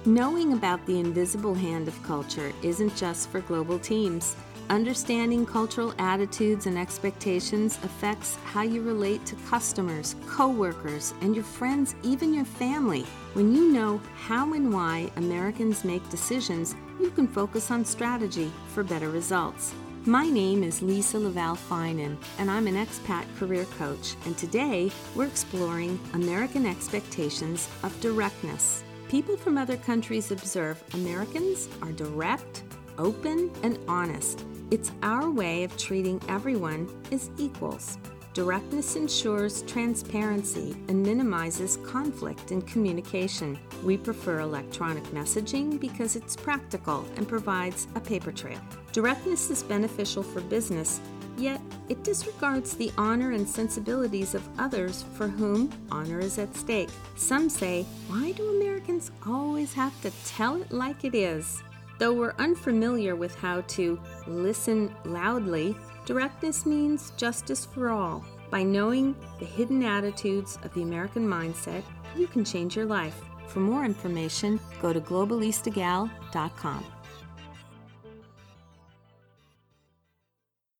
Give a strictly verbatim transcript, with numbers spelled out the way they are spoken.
Knowing about the invisible hand of culture isn't just for global teams. Understanding cultural attitudes and expectations affects how you relate to customers, coworkers, and your friends, even your family. When you know how and why Americans make decisions, you can focus on strategy for better results. My name is Lisa Laval-Finan, and I'm an expat career coach, and today we're exploring American expectations of directness. People from other countries observe Americans are direct, open, and honest. It's our way of treating everyone as equals. Directness ensures transparency and minimizes conflict in communication. We prefer electronic messaging because it's practical and provides a paper trail. Directness is beneficial for business, yet it disregards the honor and sensibilities of others for whom honor is at stake. Some say, why do Americans always have to tell it like it is? Though we're unfamiliar with how to listen loudly, directness means justice for all. By knowing the hidden attitudes of the American mindset, you can change your life. For more information, go to globalista gal dot com.